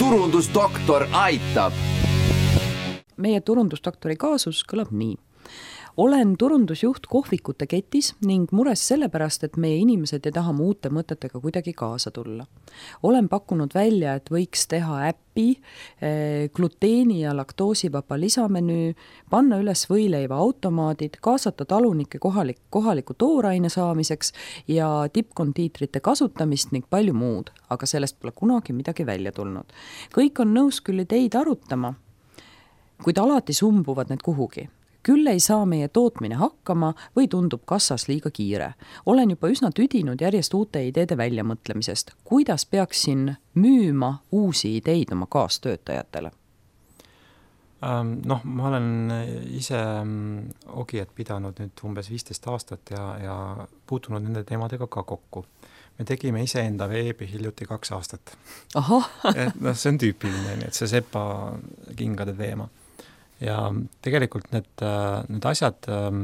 turundusdoktor aitab. Meie turundusdoktori kaasus kõlab nii. Olen turundusjuht kohvikute ketis ning mures sellepärast, et meie inimesed ei taha uute mõtetega kuidagi kaasa tulla. Olen pakkunud välja, et võiks teha äppi, gluteeni ja laktoosivaba lisamenüü, panna üles võileiva automaadid, kaasata talunike kohaliku tooraine saamiseks ja tippkondiitrite kasutamist ning palju muud, aga sellest pole kunagi midagi välja tulnud. Kõik on nõus küll ideid arutama, kuid alati sumbuvad need kuhugi. Küll ei saa meie tootmine hakkama või tundub kassas liiga kiire. Olen juba üsna tüdinud järjest uute ideede väljamõtlemisest. Kuidas peaksin müüma uusi ideid oma kaastöötajatele? Ma olen ise Ogijat pidanud nüüd umbes 15 aastat ja puutunud nende teemadega ka kokku. Me tegime ise enda veebi hiljuti 2 aastat. See on tüüpiline, et see sepa kingade teema. Ja tegelikult need asjad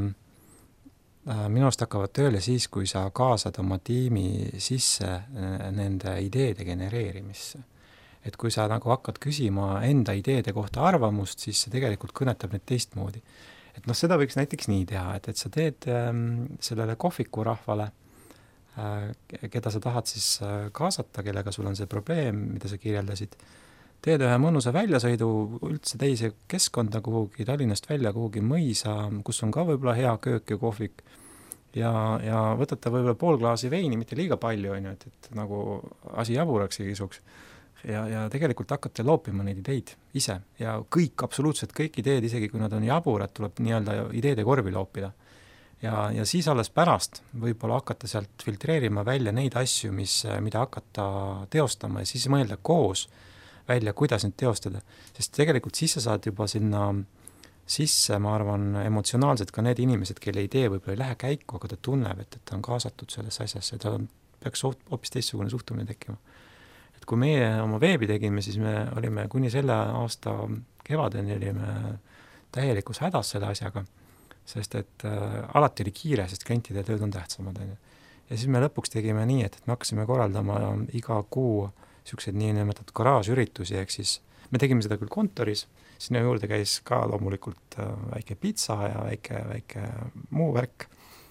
minu arust hakkavad tööle siis, kui sa kaasad oma tiimi sisse nende ideede genereerimisse. Et kui sa nagu hakkad küsima enda ideede kohta arvamust, siis see tegelikult kõnetab need teistmoodi. Et seda võiks näiteks nii teha, et sa teed sellele kohviku rahvale, keda sa tahad siis kaasata, kellega sul on see probleem, mida sa kirjeldasid, teed ühe mõnusa väljasõidu üldse teise keskkonda kuhugi, Tallinnast välja kuhugi mõisa, kus on ka võib-olla hea köök ja kohvik ja võtate võib-olla pool klaasi veini, mitte liiga palju, et nagu asi jaburaks ja kisuks ja tegelikult hakkate loopima neid ideid ise ja absoluutselt kõik ideed, isegi kui nad on jaburad, tuleb nii-öelda ideede korvi loopida ja siis alles pärast võib-olla hakata sealt filtreerima välja neid asju, mida hakata teostama ja siis mõelda koos välja, kuidas nüüd teostada. Sest tegelikult siis sa saad juba sinna sisse, ma arvan, emotsionaalselt ka need inimesed, kelle idee võib-olla ei lähe käiku, aga ta tunneb, et ta on kaasatud sellesse asjasse, ta peaks hoopis teistsugune suhtumine tekkima. Et kui meie oma veebi tegime, siis me olime kuni selle aasta kevadeni olime täielikus hädas selle asjaga, sest et alati oli kiire, sest klientide tööd on tähtsamad. Ja siis me lõpuks tegime nii, et me hakkasime korraldama iga kuu sellised niinimetatud garaažüritusi, ehk siis me tegime seda küll kontoris, sinna juurde käis ka loomulikult väike pitsa ja väike muu värk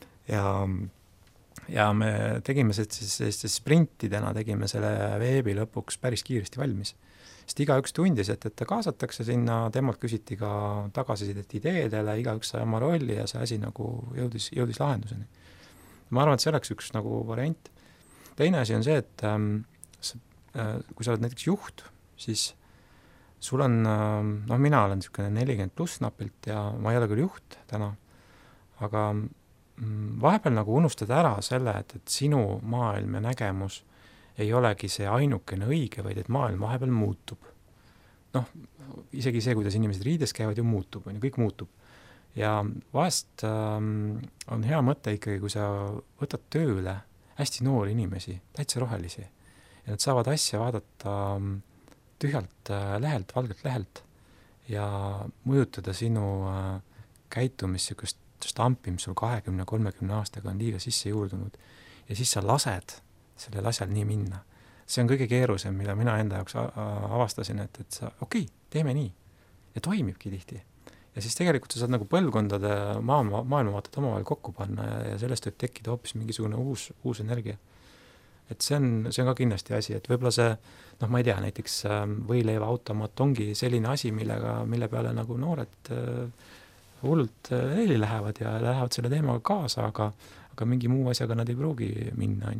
ja me tegime selliste sprintidena, tegime selle veebi lõpuks päris kiiresti valmis. Sest igaüks tundis, et ta kaasatakse sinna, temalt küsiti ka tagasisidet ideedele, igaüks sai oma rolli ja see asi nagu jõudis lahenduseni. Ma arvan, et see oleks üks nagu variant. Teine asi on see, et kui sa oled näiteks juht, siis sul on, mina olen 40 plus napilt ja ma ei ole küll juht täna, aga vahepeal nagu unustada ära selle, et sinu maailm ja nägemus ei olegi see ainukene õige, vaid et maailm vahepeal muutub. Isegi see, kuidas inimesed riides käivad ju muutub, kõik muutub. Ja vahest on hea mõte ikkagi, kui sa võtad tööle hästi noori inimesi, täitsa rohelisi, ja nad saavad asja vaadata tühjalt lehelt, valgelt lehelt ja mõjutada sinu käitumist, sellist stampi, mis sul 20-30 aastaga on liiga sisse juurdunud ja siis sa lased sellel asjal nii minna. See on kõige keerusem, mida mina enda jaoks avastasin, et sa, teeme nii ja toimibki tihti. Ja siis tegelikult sa saad nagu põlvkondade maailmavaated omavahel kokku panna ja sellest võib tekkida hoopis mingisugune uus energia. Et see on ka kindlasti asi, et võib-olla see, ma ei tea, näiteks võileiva automaat ongi selline asi, mille peale nagu noored hullult leili lähevad ja lähevad selle teemaga kaasa, aga mingi muu asjaga nad ei pruugi minna.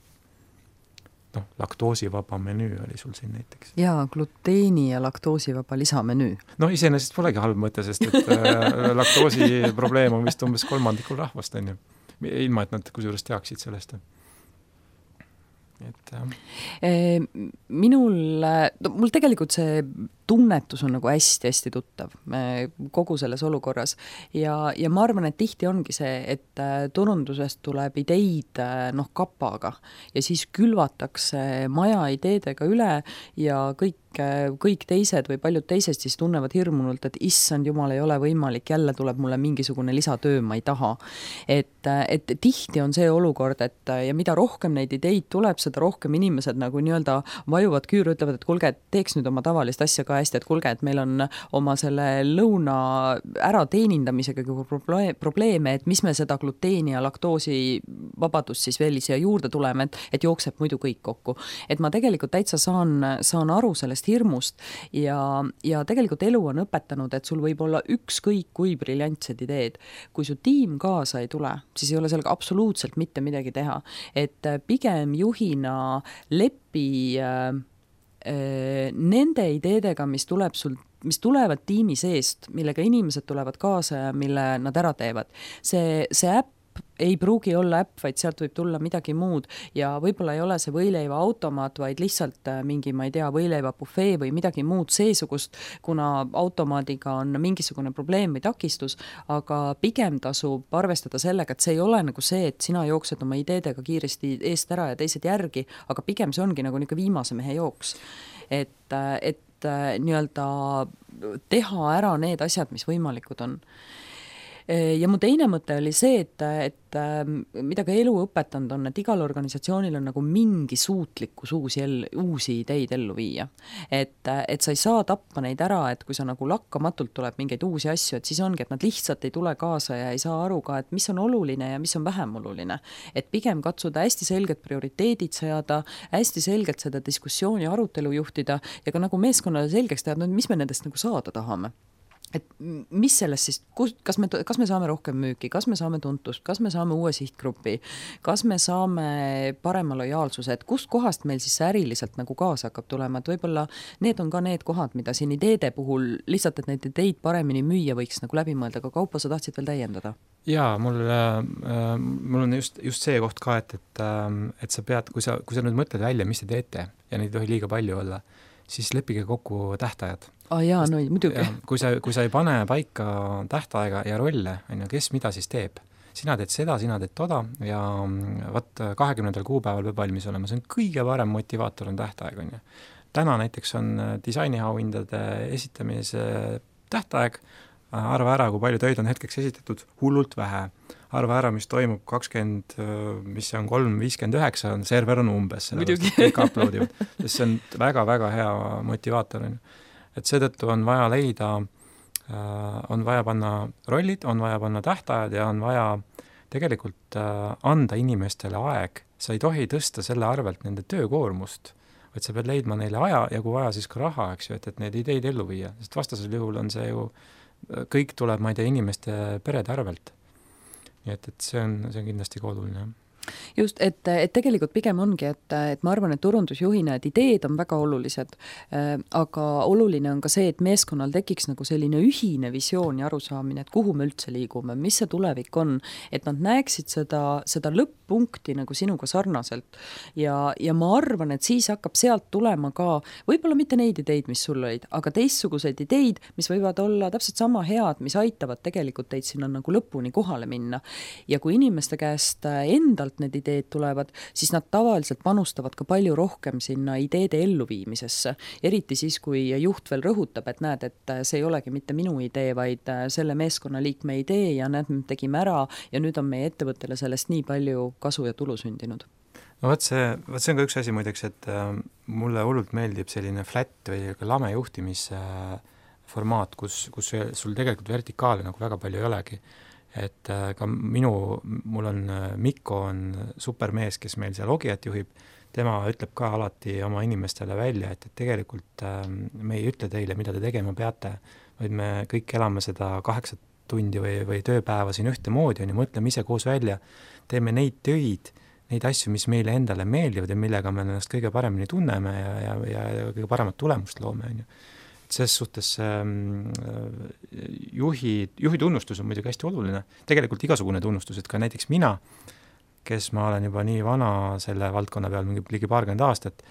Laktoosivaba menüü oli sul siin näiteks. Jaa, gluteeni ja laktoosivaba lisamenüü. Iseenesest polegi halb mõte, sest et laktoosi probleem on vist umbes 3% rahvast, on ju. Ilma, et nad kusjuures teaksid sellest. Mul tegelikult see tunnetus on nagu hästi-hästi tuttav kogu selles olukorras ja ma arvan, et tihti ongi see, et turundusest tuleb ideid kapaga ja siis külvatakse maja ideedega üle ja kõik teised või paljud teised siis tunnevad hirmunult, et issand jumal, ei ole võimalik, jälle tuleb mulle mingisugune lisatöö, ma ei taha. Et tihti on see olukord, et ja mida rohkem neid ideid tuleb, seda rohkem inimesed nagu nii-öelda vajuvad küüru, ütlevad, et kuulge, et teeks nüüd oma tavalist asja ka hästi, et kuulge, et meil on oma selle lõuna ära teenindamisega probleeme, et mis me seda gluteeni ja laktoosi vabadust siis veel siia juurde tuleme, et jookseb muidu kõik kokku. Et ma tegelikult täitsa saan aru sellest hirmust ja tegelikult elu on õpetanud, et sul võib olla ükskõik kui briljantsed ideed. Kui su tiim kaasa ei tule, siis ei ole sellega absoluutselt mitte midagi teha. Et pigem juhina lepi nende ideedega, mis tulevad tiimi seest, millega inimesed tulevad kaasa ja mille nad ära teevad. See äpp ei pruugi olla äpp, vaid sealt võib tulla midagi muud ja võib-olla ei ole see võileiva automaat, vaid lihtsalt mingi, ma ei tea, võileiva bufee või midagi muud seesugust, kuna automaadiga on mingisugune probleem või takistus, aga pigem tasub arvestada sellega, et see ei ole nagu see, et sina jooksed oma ideedega kiiresti eest ära ja teised järgi, aga pigem see ongi nagu viimase mehe jooks. Et nii-öelda teha ära need asjad, mis võimalikud on. Ja mu teine mõte oli see, et mida ka elu õpetanud on, et igal organisatsioonil on nagu mingi suutlikkus uusi ideid ellu viia. Et sa ei saa tappa neid ära, et kui sa nagu lakkamatult tuleb mingeid uusi asju, et siis ongi, et nad lihtsalt ei tule kaasa ja ei saa aru ka, et mis on oluline ja mis on vähem oluline. Et pigem katsuda hästi selged prioriteedid seada, hästi selgelt seda diskussiooni arutelu juhtida ja ka nagu meeskonnale selgeks teha, mis me nendest nagu saada tahame. Et mis sellest siis, kas me saame rohkem müüki, kas me saame tuntust, kas me saame uue sihtgrupi, kas me saame parema lojaalsuse, et kust kohast meil siis äriliselt nagu kaasa hakkab tulema, et võib-olla need on ka need kohad, mida siin ideede puhul lihtsalt, et neid ideid paremini müüa võiks nagu läbi mõelda, aga Kaupo, sa tahtsid veel täiendada? Jaa, mul on just see koht ka, et sa pead, kui sa nüüd mõtled välja, mis te teete ja neid ei tohi liiga palju olla, siis lepige kokku tähtajad. Jaa, no muidugi. Kui sa ei pane paika tähtaega ja rolle, kes mida siis teeb, sina teed seda, sina teed toda ja 20. kuupäeval peab valmis olema, see on kõige parem motivaator on tähtaeg. Täna näiteks on disainiauhindade esitamise tähtaeg, arva ära, kui palju töid on hetkeks esitatud, hullult vähe. Arva ära, mis toimub 20, mis on 3:59, on server on umbes, kõik uploadivad, sest see on väga-väga hea motivaator. Et seetõttu on vaja leida, on vaja panna rollid, on vaja panna tähtajad ja on vaja tegelikult anda inimestele aeg. Sa ei tohi tõsta selle arvelt nende töökoormust, vaid sa pead leidma neile aja ja kui vaja, siis ka raha, et neid ideid ellu viia. Sest vastasel juhul on see ju, kõik tuleb, ma ei tea, inimeste perede arvelt. Nii et see on kindlasti ka oluline. Just, et tegelikult pigem ongi, et ma arvan, et turundusjuhina, et ideed on väga olulised, aga oluline on ka see, et meeskonnal tekiks nagu selline ühine visioon ja arusaamine, et kuhu me üldse liigume, mis see tulevik on, et nad näeksid seda lõpp-punkti nagu sinuga sarnaselt ja ma arvan, et siis hakkab sealt tulema ka, võib-olla mitte neid ideid, mis sul olid, aga teistsuguseid ideid, mis võivad olla täpselt sama head, mis aitavad tegelikult teid sinna nagu lõpuni kohale minna. Ja kui inimeste käest endalt need ideed tulevad, siis nad tavaliselt panustavad ka palju rohkem sinna ideede elluviimisesse. Eriti siis, kui juht veel rõhutab, et näed, et see ei olegi mitte minu idee, vaid selle meeskonnaliikme idee ja näed, me tegime ära ja nüüd on meie ettevõttele sellest nii palju kasu ja tulu sündinud. No see on ka üks asi muideks, et mulle hullult meeldib selline flat või lame juhtimise formaat, kus sul tegelikult vertikaale nagu väga palju ei olegi. Et ka mul on Mikko on supermees, kes meil seal Logiat juhib, tema ütleb ka alati oma inimestele välja, et tegelikult me ei ütle teile, mida te tegema peate, vaid me kõik elame seda 8 tundi või tööpäeva siin ühte moodi, mõtleme ise koos välja, teeme neid töid, neid asju, mis meile endale meeldivad ja millega me ennast kõige paremini tunneme ja kõige paremat tulemust loome. Selles suhtes juhi tunnustus on muidugi hästi oluline. Tegelikult igasugune tunnustus, et ka näiteks mina, kes ma olen juba nii vana selle valdkonna peal, mingi ligi 20 aastat,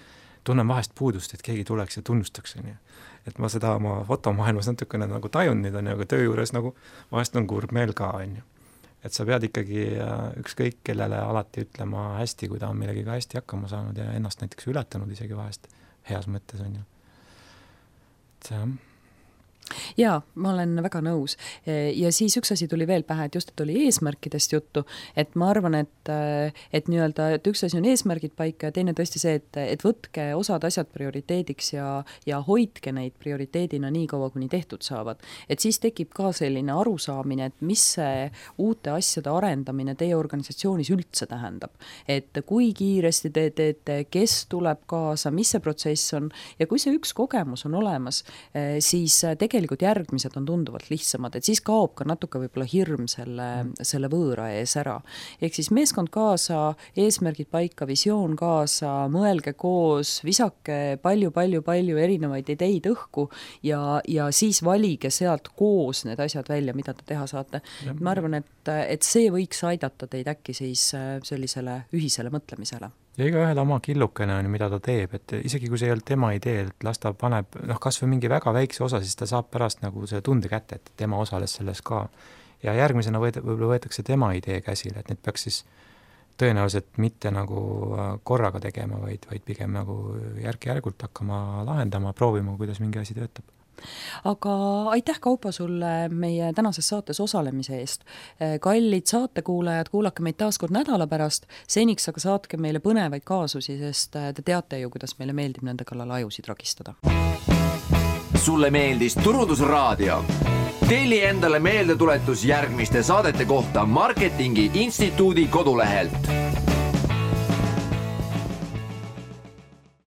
tunnen vahest puudust, et keegi tuleks ja tunnustaks, on ju. Et ma seda oma fotomaailmas natukene nagu tajun nüüd, on ju, aga töö juures nagu vahest on kurb meel ka, on ju. Et sa pead ikkagi ükskõik kellele alati ütlema hästi, kui ta on millegiga hästi hakkama saanud ja ennast näiteks ületanud isegi vahest heas mõttes, on ju. Et jah. Jaa, ma olen väga nõus. Ja siis üks asi tuli veel pähe, et just, et oli eesmärkidest juttu, et ma arvan, et nii-öelda, et üks asi on eesmärgid paika ja teine tõesti see, et võtke osad asjad prioriteediks ja hoidke neid prioriteedina nii kaua, kuni tehtud saavad. Et siis tekib ka selline arusaamine, et mis see uute asjade arendamine teie organisatsioonis üldse tähendab. Et kui kiiresti te teete, kes tuleb kaasa, mis see protsess on ja kui see üks kogemus on olemas, siis tegelikult järgmised on tunduvalt lihtsamad, et siis kaob ka natuke võib-olla hirm selle võõra ees ära. Ehk siis meeskond kaasa, eesmärgid paika, visioon kaasa, mõelge koos, visake palju erinevaid ideid õhku ja siis valige sealt koos need asjad välja, mida te teha saate. Ma arvan, et see võiks aidata teid äkki siis sellisele ühisele mõtlemisele. Ja igaühel oma killukene on, mida ta teeb, et isegi kui see ei olnud tema idee, et las ta paneb kas või mingi väga väikse osa, siis ta saab pärast nagu see tunde kätte, et tema osales selles ka. Ja järgmisena võib-olla võetakse tema idee käsile, et need peaks siis tõenäoliselt mitte nagu korraga tegema, vaid pigem nagu järk-järgult hakkama lahendama, proovima, kuidas mingi asi töötab. Aga aitäh, Kaupo, sulle meie tänases saates osalemise eest. Kallid saatekuulajad, kuulake meid taas kord nädala pärast, seniks aga saatke meile põnevaid kaasusi, sest te teate ju, kuidas meile meeldib nende kallal ajusid ragistada. Sulle meeldis Turundusraadio? Telli endale meeldetuletus järgmiste saadete kohta Marketingi Instituudi kodulehelt.